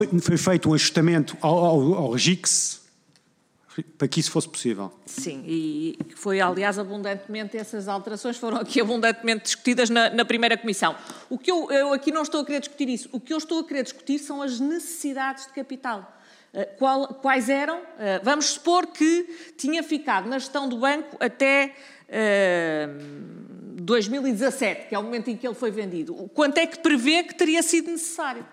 Foi feito um ajustamento ao RGICS para que isso fosse possível. Sim, e foi, aliás, abundantemente, essas alterações foram aqui abundantemente discutidas na primeira comissão. O que eu aqui não estou a querer discutir isso. O que eu estou a querer discutir são as necessidades de capital. Quais eram? Vamos supor que tinha ficado na gestão do banco até 2017, que é o momento em que ele foi vendido. Quanto é que prevê que teria sido necessário?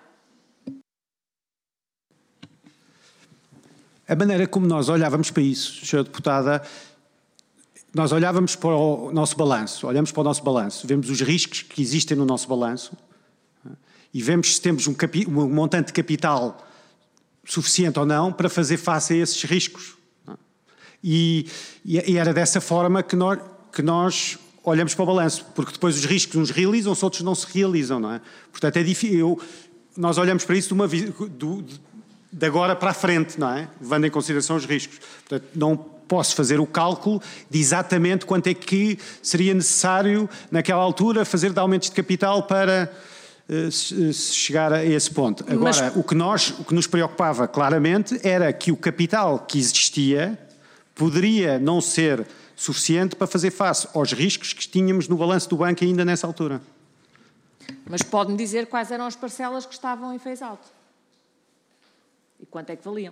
A maneira como nós olhávamos para isso, Sra. Deputada, nós olhávamos para o nosso balanço, olhamos para o nosso balanço, vemos os riscos que existem no nosso balanço e vemos se temos um montante de capital suficiente ou não para fazer face a esses riscos. E era dessa forma que nós olhamos para o balanço, porque depois os riscos uns realizam-se, outros não se realizam, não é? Portanto, é difícil. Nós olhamos para isso de agora para a frente, não é? Levando em consideração os riscos. Portanto, não posso fazer o cálculo de exatamente quanto é que seria necessário, naquela altura, fazer de aumentos de capital para chegar a esse ponto. Agora, o que nos preocupava claramente era que o capital que existia poderia não ser suficiente para fazer face aos riscos que tínhamos no balanço do banco ainda nessa altura. Mas pode-me dizer quais eram as parcelas que estavam em phase-out? E quanto é que valiam?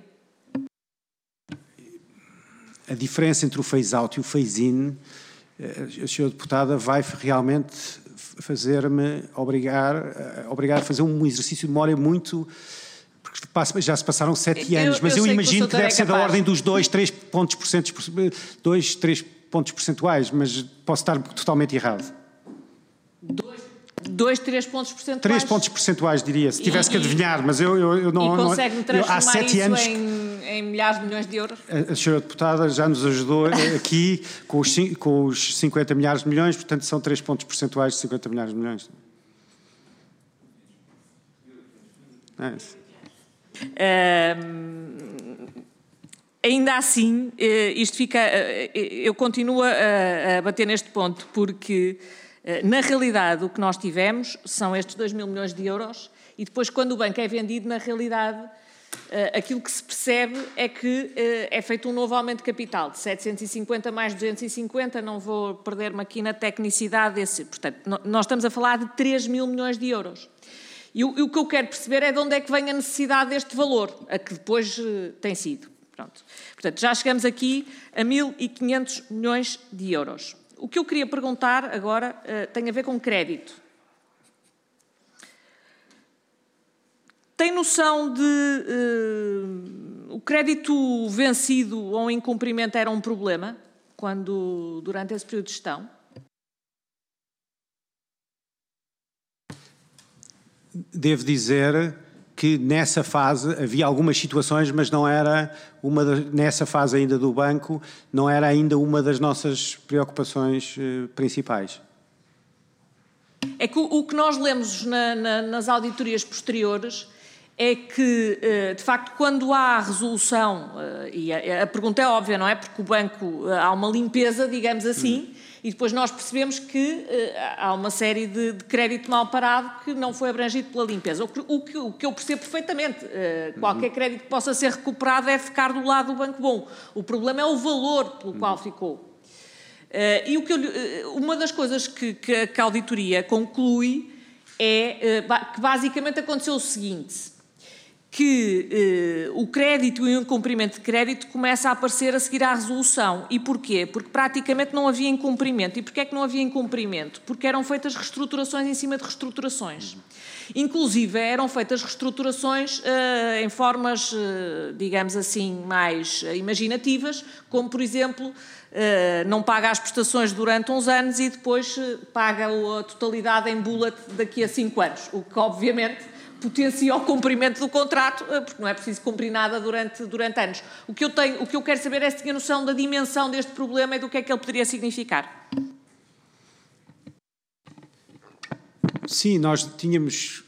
A diferença entre o phase-out e o phase-in, a senhora deputada vai realmente fazer-me obrigar a fazer um exercício de memória muito... Porque já se passaram 7 anos, mas eu imagino que deve ser da ordem dos 2, 3 pontos percentuais, mas posso estar totalmente errado. 2, 3 pontos percentuais? 3 pontos percentuais, diria, se tivesse que adivinhar, mas eu não... E consegue-me transformar há 7 isso anos, em milhares de milhões de euros? A senhora deputada já nos ajudou aqui com os 50 milhares de milhões, portanto são 3 pontos percentuais de 50 milhares de milhões. É isso. Ainda assim, isto fica... eu continuo a bater neste ponto, porque... na realidade, o que nós tivemos são estes 2 mil milhões de euros e depois, quando o banco é vendido, na realidade, aquilo que se percebe é que é feito um novo aumento de capital, de 750 mais 250, não vou perder-me aqui na tecnicidade desse. Portanto, nós estamos a falar de 3 mil milhões de euros. E o que eu quero perceber é de onde é que vem a necessidade deste valor, a que depois tem sido. Pronto. Portanto, já chegamos aqui a 1.500 milhões de euros. O que eu queria perguntar agora tem a ver com crédito. Tem noção de o crédito vencido ou incumprimento era um problema durante esse período de gestão? Devo dizer que nessa fase havia algumas situações, mas não era nessa fase ainda do banco, não era ainda uma das nossas preocupações principais. É que o que nós lemos nas auditorias posteriores é que, de facto, quando há resolução, e a pergunta é óbvia, não é? Porque o banco, há uma limpeza, digamos assim, e depois nós percebemos que há uma série de crédito mal parado que não foi abrangido pela limpeza. O que eu percebo perfeitamente, qualquer crédito que possa ser recuperado é ficar do lado do banco bom. O problema é o valor pelo qual ficou. E uma das coisas que a auditoria conclui é que basicamente aconteceu o seguinte, que o crédito e o incumprimento de crédito começa a aparecer a seguir à resolução. E porquê? Porque praticamente não havia incumprimento. E porquê é que não havia incumprimento? Porque eram feitas reestruturações em cima de reestruturações. Inclusive, eram feitas reestruturações em formas, digamos assim, mais imaginativas, como, por exemplo, não paga as prestações durante uns anos e depois paga a totalidade em bullet daqui a 5 anos, o que, obviamente, potencia o cumprimento do contrato, porque não é preciso cumprir nada durante anos. O que eu quero saber é se tinha noção da dimensão deste problema e do que é que ele poderia significar. Sim, nós tínhamos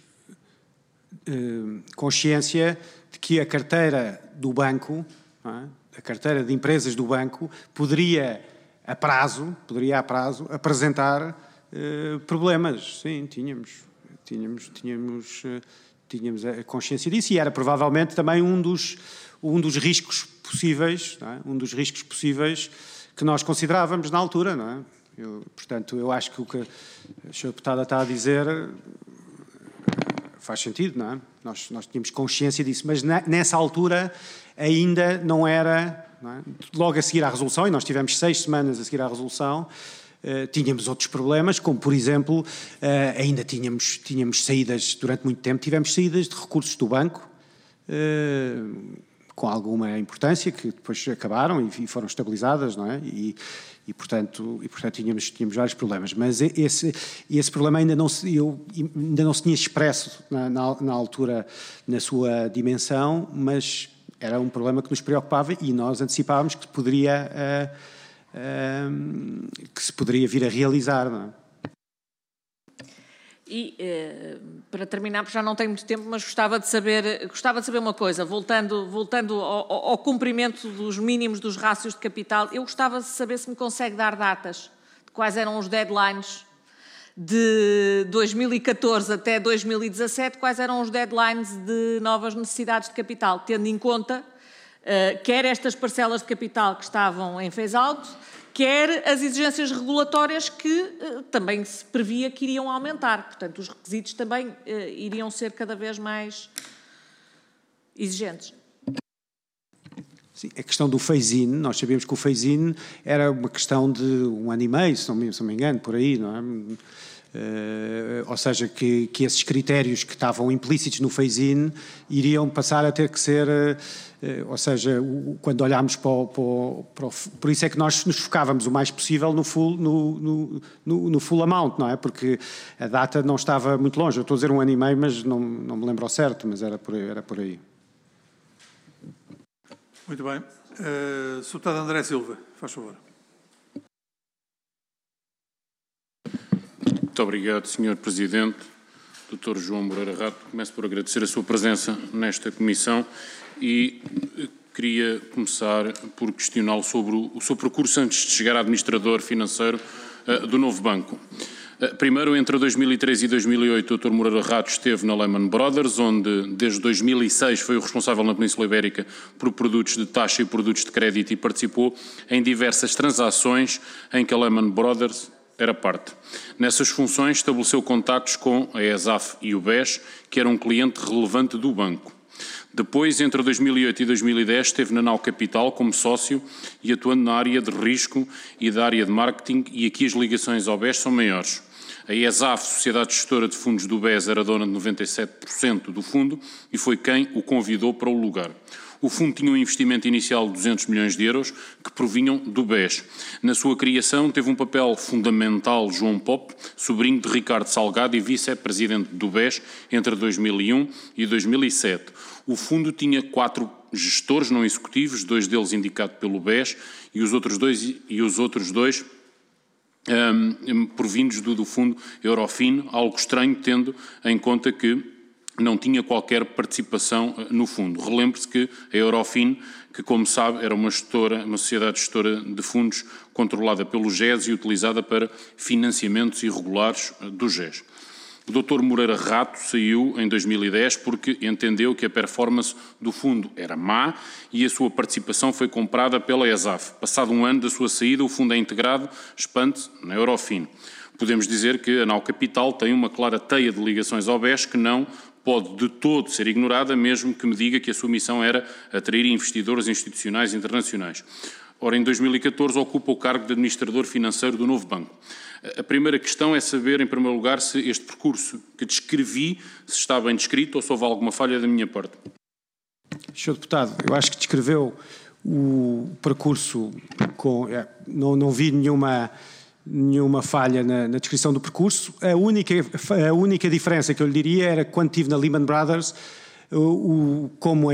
consciência de que a carteira do banco, não é? A carteira de empresas do banco, poderia a prazo apresentar problemas. Sim, tínhamos tínhamos a consciência disso e era provavelmente também um dos riscos possíveis, não é? Um dos riscos possíveis que nós considerávamos na altura, não é? Portanto, eu acho que o que a Sra. Deputada está a dizer faz sentido, não é? Nós tínhamos consciência disso, mas nessa altura ainda não era, não é? Logo a seguir à resolução, e nós tivemos 6 semanas a seguir à resolução, tínhamos outros problemas, como por exemplo, ainda tínhamos saídas, durante muito tempo tivemos saídas de recursos do banco, com alguma importância, que depois acabaram e foram estabilizadas, não é? E portanto tínhamos vários problemas, mas esse problema ainda não se tinha expresso na altura na sua dimensão, mas era um problema que nos preocupava e nós antecipávamos que se poderia vir a realizar, não é? E, para terminar, porque já não tenho muito tempo, mas gostava de saber uma coisa, voltando ao cumprimento dos mínimos dos rácios de capital, eu gostava de saber se me consegue dar datas de quais eram os deadlines de 2014 até 2017, quais eram os deadlines de novas necessidades de capital, tendo em conta quer estas parcelas de capital que estavam em phase-out, quer as exigências regulatórias que também se previa que iriam aumentar. Portanto, os requisitos também iriam ser cada vez mais exigentes. Sim, a questão do phase-in, nós sabíamos que o phase-in era uma questão de 1 ano e meio, se não me engano, por aí, não é? Ou seja, que esses critérios que estavam implícitos no phase-in iriam passar a ter que ser, ou seja, quando olhámos por isso é que nós nos focávamos o mais possível no full amount, não é? Porque a data não estava muito longe. Eu estou a dizer 1 ano e meio, mas não me lembro ao certo, mas era por aí. Muito bem. Sr. Deputado André Silva, faz favor. Muito obrigado, Sr. Presidente. Dr. João Moreira Rato, começo por agradecer a sua presença nesta comissão e queria começar por questioná-lo sobre o seu percurso antes de chegar a administrador financeiro do novo banco. Primeiro, entre 2003 e 2008, o Dr. Moreira Rato esteve na Lehman Brothers, onde desde 2006 foi o responsável na Península Ibérica por produtos de taxa e produtos de crédito e participou em diversas transações em que a Lehman Brothers era parte. Nessas funções estabeleceu contactos com a ESAF e o BES, que era um cliente relevante do banco. Depois, entre 2008 e 2010, esteve na Nau Capital como sócio e atuando na área de risco e da área de marketing, e aqui as ligações ao BES são maiores. A ESAF, Sociedade Gestora de Fundos do BES, era dona de 97% do fundo e foi quem o convidou para o lugar. O fundo tinha um investimento inicial de 200 milhões de euros que provinham do BES. Na sua criação teve um papel fundamental João Pope, sobrinho de Ricardo Salgado e vice-presidente do BES entre 2001 e 2007. O fundo tinha 4 gestores não executivos, 2 deles indicados pelo BES e os outros dois provindos do fundo Eurofin, algo estranho tendo em conta que não tinha qualquer participação no fundo. Relembre-se que a Eurofin, que como sabe era uma sociedade gestora de fundos controlada pelo GES e utilizada para financiamentos irregulares do GES. O Dr. Moreira Rato saiu em 2010 porque entendeu que a performance do fundo era má e a sua participação foi comprada pela ESAF. Passado 1 ano da sua saída, o fundo é integrado, expande-se, na Eurofin. Podemos dizer que a Nau Capital tem uma clara teia de ligações ao BES que não pode de todo ser ignorada, mesmo que me diga que a sua missão era atrair investidores institucionais internacionais. Ora, em 2014 ocupa o cargo de administrador financeiro do novo banco. A primeira questão é saber, em primeiro lugar, se este percurso que descrevi, se está bem descrito ou se houve alguma falha da minha parte. Sr. Deputado, eu acho que descreveu o percurso não vi nenhuma falha na descrição do percurso. A única diferença que eu lhe diria era que quando estive na Lehman Brothers, como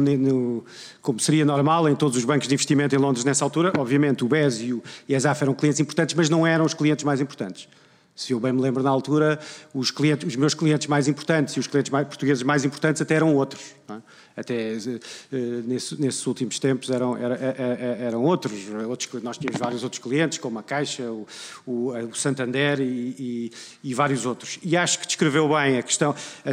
seria normal em todos os bancos de investimento em Londres nessa altura, obviamente o BES e a ESAF eram clientes importantes, mas não eram os clientes mais importantes. Se eu bem me lembro, na altura, os meus clientes mais importantes e os clientes portugueses mais importantes até eram outros. Não é? Até nesses últimos tempos eram outros. Nós tínhamos vários outros clientes, como a Caixa, o Santander e vários outros. E acho que descreveu bem a questão,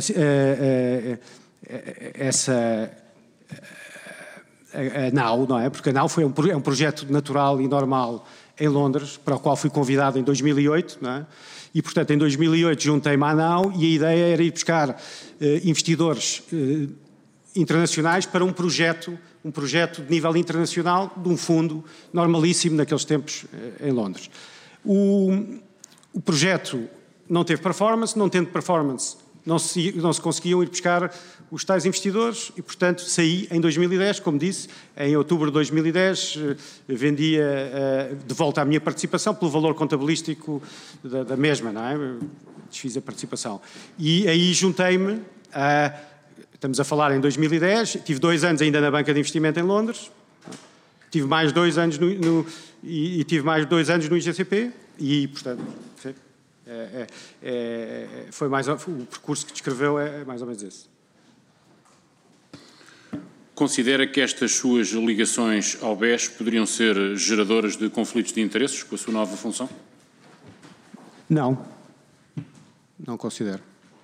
a NAU, não é? Porque a NAU foi um projeto natural e normal em Londres, para o qual fui convidado em 2008, não é? E, portanto, em 2008 juntei-me à NAU e a ideia era ir buscar investidores internacionais para um projeto de nível internacional de um fundo normalíssimo naqueles tempos em Londres. O projeto não teve performance, não tendo performance não se conseguiam ir buscar os tais investidores e, portanto, saí em 2010, como disse, em outubro de 2010 vendia de volta a minha participação pelo valor contabilístico da mesma, não é? Desfiz a participação. E aí juntei-me estamos a falar em 2010, tive 2 anos ainda na banca de investimento em Londres, tive mais 2 anos e tive mais 2 anos no IGCP e, portanto, foi mais o percurso que descreveu é mais ou menos esse. Considera que estas suas ligações ao BES poderiam ser geradoras de conflitos de interesses com a sua nova função? Não considero.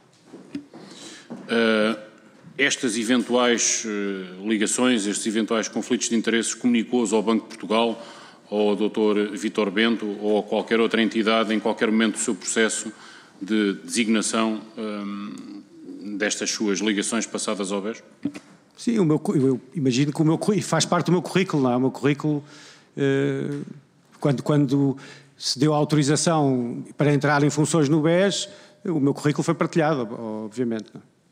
Estas eventuais ligações, estes eventuais conflitos de interesses, comunicou-os ao Banco de Portugal, ao Dr. Vítor Bento ou a qualquer outra entidade em qualquer momento do seu processo de designação destas suas ligações passadas ao BES? Sim, eu imagino que o meu faz parte do meu currículo, não é? O meu currículo, quando se deu a autorização para entrar em funções no BES, o meu currículo foi partilhado, obviamente. Não é?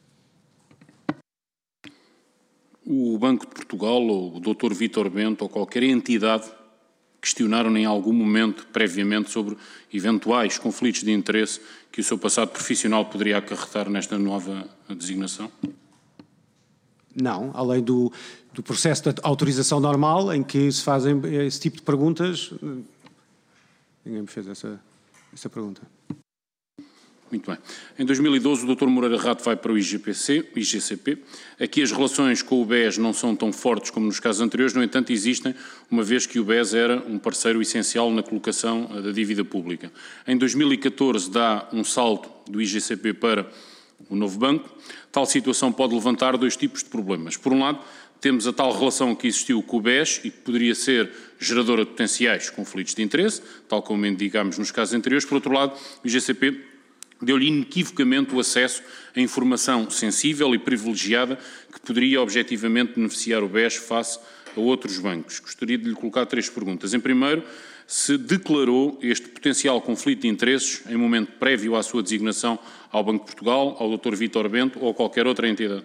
O Banco de Portugal ou o Dr. Vítor Bento ou qualquer entidade questionaram em algum momento, previamente, sobre eventuais conflitos de interesse que o seu passado profissional poderia acarretar nesta nova designação? Não, além do processo de autorização normal, em que se fazem esse tipo de perguntas, ninguém me fez essa pergunta. Muito bem. Em 2012, o Dr. Moreira Rato vai para o IGCP. Aqui as relações com o BES não são tão fortes como nos casos anteriores, no entanto existem, uma vez que o BES era um parceiro essencial na colocação da dívida pública. Em 2014 dá um salto do IGCP para o novo banco. Tal situação pode levantar 2 tipos de problemas. Por um lado, temos a tal relação que existiu com o BES e que poderia ser geradora de potenciais conflitos de interesse, tal como indicámos nos casos anteriores. Por outro lado, o IGCP deu-lhe inequivocamente o acesso a informação sensível e privilegiada que poderia objetivamente beneficiar o BES face a outros bancos. Gostaria de lhe colocar 3 perguntas. Em primeiro, se declarou este potencial conflito de interesses em momento prévio à sua designação ao Banco de Portugal, ao Dr. Vítor Bento ou a qualquer outra entidade?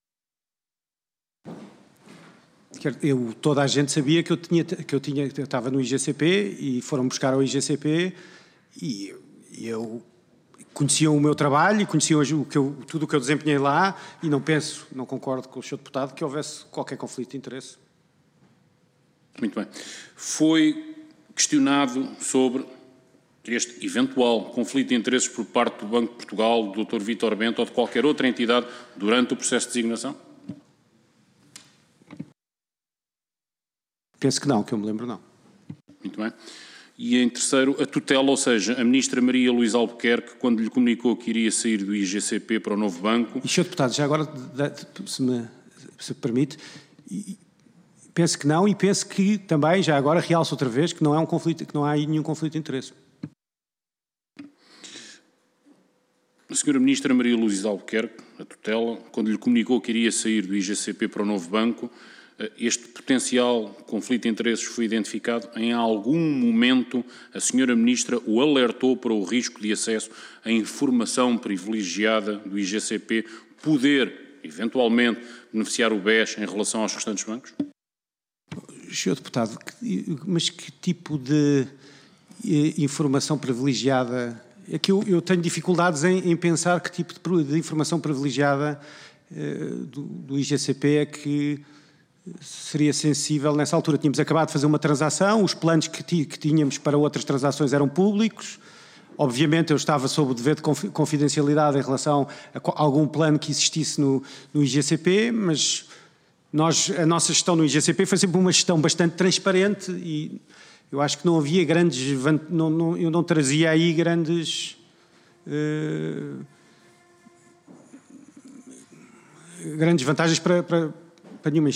Toda a gente sabia que eu estava no IGCP e foram buscar ao IGCP e eu conheciam o meu trabalho e conheciam tudo o que eu desempenhei lá e não concordo com o Sr. Deputado que houvesse qualquer conflito de interesse. Muito bem. Foi questionado sobre este eventual conflito de interesses por parte do Banco de Portugal, do Dr. Vítor Bento ou de qualquer outra entidade durante o processo de designação? Penso que não, que eu me lembro não. Muito bem. E em terceiro, a tutela, ou seja, a Ministra Maria Luísa Albuquerque, quando lhe comunicou que iria sair do IGCP para o novo banco... E, Sr. Deputado, já agora, se me permite, penso que não e penso que também, já agora, realço outra vez que não há aí nenhum conflito de interesse. A Sra. Ministra Maria Luísa Albuquerque, a tutela, quando lhe comunicou que iria sair do IGCP para o novo banco, este potencial conflito de interesses foi identificado? Em algum momento a Sra. Ministra o alertou para o risco de acesso à informação privilegiada do IGCP poder, eventualmente, beneficiar o BES em relação aos restantes bancos? Sr. Deputado, mas que tipo de informação privilegiada... É que eu tenho dificuldades em pensar que tipo de informação privilegiada do IGCP é que seria sensível nessa altura. Tínhamos acabado de fazer uma transação, os planos que tínhamos para outras transações eram públicos, Obviamente eu estava sob o dever de confidencialidade em relação a algum plano que existisse no IGCP, mas a nossa gestão no IGCP foi sempre uma gestão bastante transparente e eu acho que não havia grandes... eu não trazia aí grandes vantagens para nenhuma